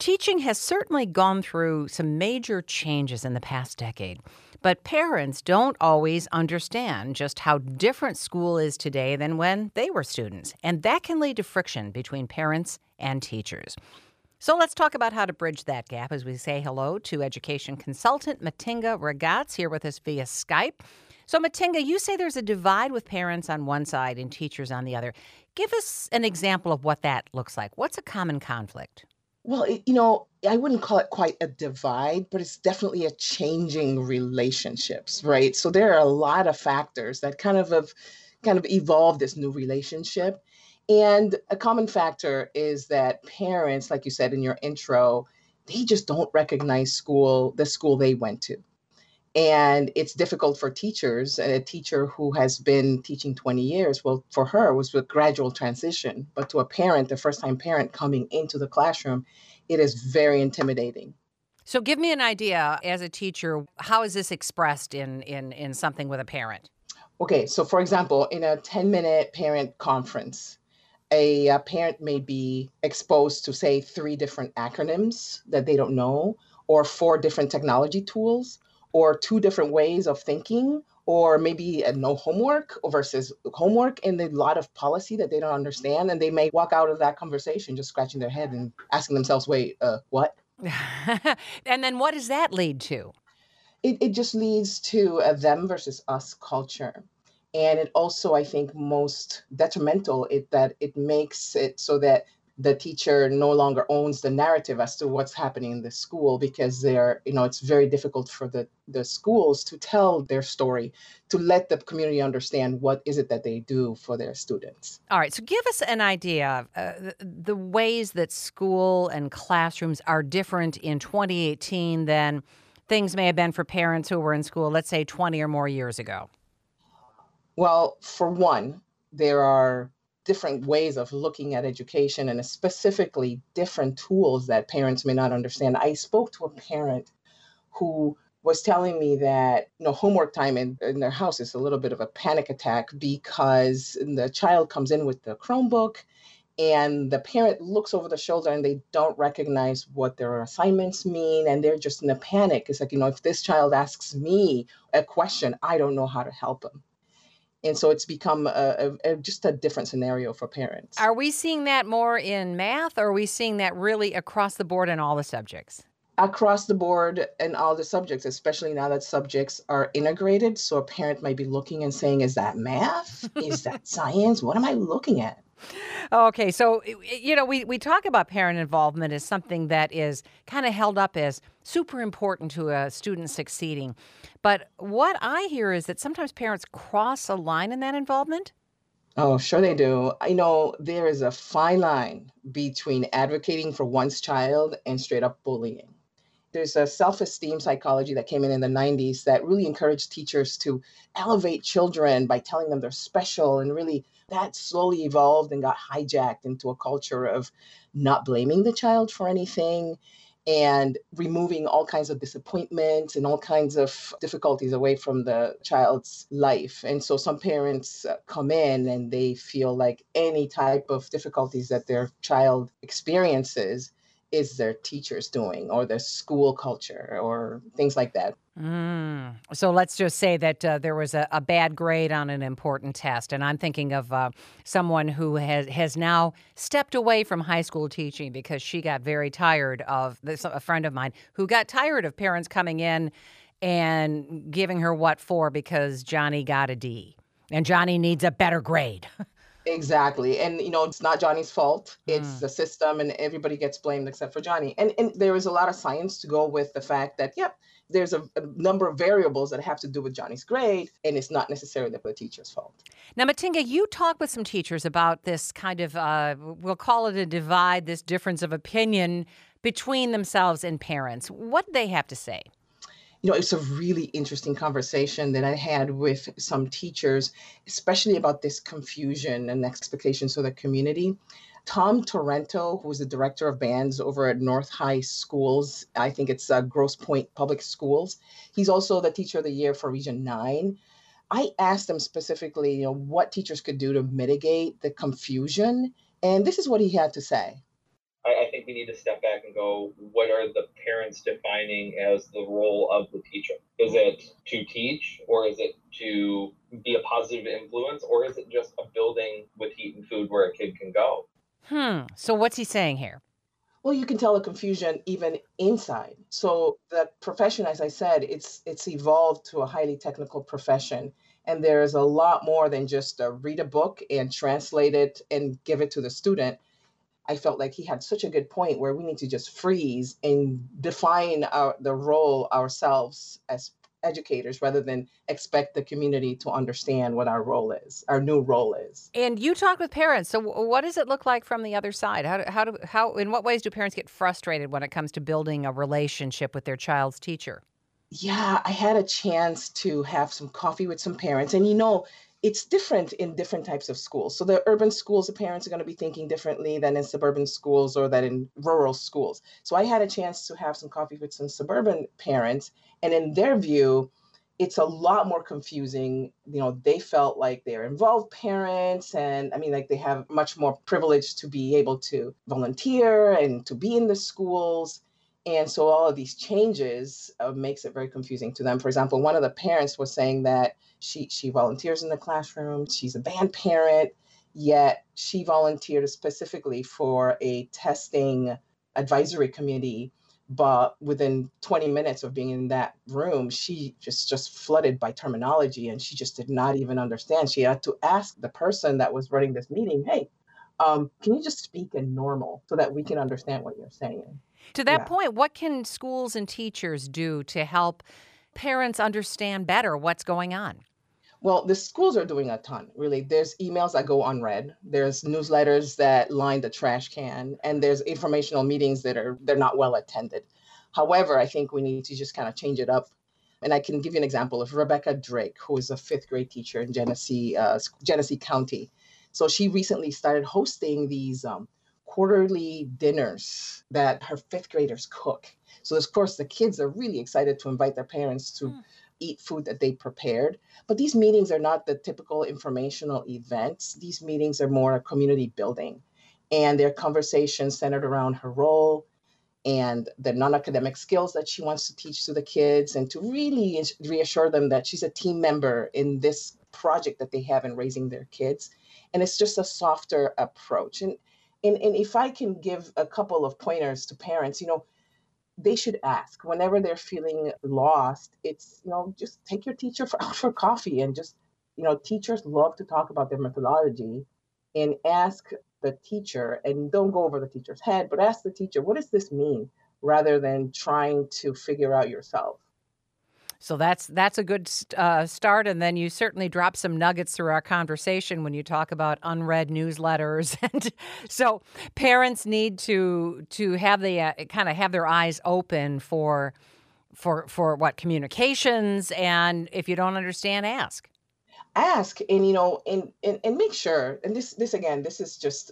Teaching has certainly gone through some major changes in the past decade, but parents don't always understand just how different school is today than when they were students, and that can lead to friction between parents and teachers. So let's talk about how to bridge that gap as we say hello to education consultant Matinga Ragaz here with us via Skype. So Matinga, you say there's a divide with parents on one side and teachers on the other. Give us an example of what that looks like. What's a common conflict? Well, I wouldn't call it quite a divide, but it's definitely a changing relationships, right? So there are a lot of factors that kind of evolved this new relationship. And a common factor is that parents, like you said in your intro, they just don't recognize the school they went to. And it's difficult for teachers. And a teacher who has been teaching 20 years, well, for her, it was a gradual transition. But to a parent, the first time parent coming into the classroom, it is very intimidating. So give me an idea as a teacher, how is this expressed in something with a parent? Okay, so for example, in a 10-minute parent conference, a parent may be exposed to, say, three different acronyms that they don't know, or four different technology tools, or two different ways of thinking, or maybe no homework versus homework, and a lot of policy that they don't understand. And they may walk out of that conversation just scratching their head and asking themselves, wait, what? And then what does that lead to? It just leads to a them versus us culture. And it also, I think, most detrimental that it makes it so that the teacher no longer owns the narrative as to what's happening in the school because it's very difficult for the schools to tell their story, to let the community understand what is it that they do for their students. All right, so give us an idea of the ways that school and classrooms are different in 2018 than things may have been for parents who were in school, let's say 20 or more years ago. Well, for one, there are different ways of looking at education and specifically different tools that parents may not understand. I spoke to a parent who was telling me that homework time in their house is a little bit of a panic attack because the child comes in with the Chromebook and the parent looks over the shoulder and they don't recognize what their assignments mean and they're just in a panic. It's like, if this child asks me a question, I don't know how to help them. And so it's become just a different scenario for parents. Are we seeing that more in math, or are we seeing that really across the board in all the subjects? Across the board in all the subjects, especially now that subjects are integrated. So a parent might be looking and saying, is that math? Is that science? What am I looking at? Okay, so, we talk about parent involvement as something that is kind of held up as super important to a student succeeding. But what I hear is that sometimes parents cross a line in that involvement. Oh, sure they do. I know there is a fine line between advocating for one's child and straight up bullying. There's a self-esteem psychology that came in the 90s that really encouraged teachers to elevate children by telling them they're special. And really, that slowly evolved and got hijacked into a culture of not blaming the child for anything and removing all kinds of disappointments and all kinds of difficulties away from the child's life. And so some parents come in and they feel like any type of difficulties that their child experiences is their teachers doing or the school culture or things like that. So let's just say that there was a bad grade on an important test. And I'm thinking of someone who has now stepped away from high school teaching because she got very tired of this. A friend of mine who got tired of parents coming in and giving her what for because Johnny got a D and Johnny needs a better grade. Exactly. And, it's not Johnny's fault. It's the system and everybody gets blamed except for Johnny. And there is a lot of science to go with the fact that, yep, there's a number of variables that have to do with Johnny's grade, and it's not necessarily the teacher's fault. Now, Matinga, you talk with some teachers about this kind of, we'll call it a divide, this difference of opinion between themselves and parents. What do they have to say? It's a really interesting conversation that I had with some teachers, especially about this confusion and expectations of the community. Tom Torrento, who is the director of bands over at North High Schools, I think it's Grosse Pointe Public Schools. He's also the Teacher of the Year for Region 9. I asked him specifically, what teachers could do to mitigate the confusion. And this is what he had to say. I think need to step back and go, what are the parents defining as the role of the teacher? Is it to teach, or is it to be a positive influence, or is it just a building with heat and food where a kid can go? So what's he saying here? Well, you can tell the confusion even inside. So the profession, as I said, it's evolved to a highly technical profession. And there's a lot more than just read a book and translate it and give it to the student. I felt like he had such a good point where we need to just freeze and define the role ourselves as educators rather than expect the community to understand what our role is, our new role is. And you talk with parents. So what does it look like from the other side? In what ways do parents get frustrated when it comes to building a relationship with their child's teacher? Yeah, I had a chance to have some coffee with some parents. And it's different in different types of schools. So the urban schools, the parents are going to be thinking differently than in suburban schools or than in rural schools. So I had a chance to have some coffee with some suburban parents. And in their view, it's a lot more confusing. They felt like they're involved parents, and I mean, like they have much more privilege to be able to volunteer and to be in the schools. And so all of these changes makes it very confusing to them. For example, one of the parents was saying that she volunteers in the classroom. She's a band parent, yet she volunteered specifically for a testing advisory committee. But within 20 minutes of being in that room, she just flooded by terminology, and she just did not even understand. She had to ask the person that was running this meeting, "Hey, can you just speak in normal so that we can understand what you're saying?" To that Yeah. point, what can schools and teachers do to help parents understand better what's going on? Well, the schools are doing a ton, really. There's emails that go unread. There's newsletters that line the trash can, and there's informational meetings they're not well attended. However, I think we need to just kind of change it up. And I can give you an example of Rebecca Drake, who is a fifth grade teacher in Genesee County. So she recently started hosting these quarterly dinners that her fifth graders cook. So, of course, the kids are really excited to invite their parents to eat food that they prepared. But these meetings are not the typical informational events. These meetings are more community building. And they're conversations centered around her role and the non-academic skills that she wants to teach to the kids, and to really reassure them that she's a team member in this project that they have in raising their kids. And it's just a softer approach. And if I can give a couple of pointers to parents, they should ask whenever they're feeling lost. It's, just take your teacher out for coffee, and just, teachers love to talk about their methodology, and ask the teacher, and don't go over the teacher's head, but ask the teacher, what does this mean? Rather than trying to figure out yourself. So that's a good start, and then you certainly drop some nuggets through our conversation when you talk about unread newsletters, and so parents need to have the kind of have their eyes open for what communications, and if you don't understand, ask. Ask, and and make sure, and this again, this is just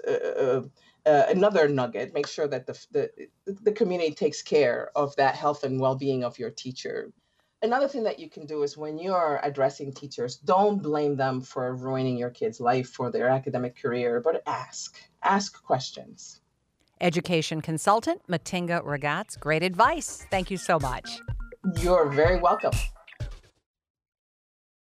another nugget. Make sure that the community takes care of that health and well-being of your teacher. Another thing that you can do is, when you're addressing teachers, don't blame them for ruining your kid's life for their academic career, but ask questions. Education consultant Matinga Ragaz, great advice. Thank you so much. You're very welcome.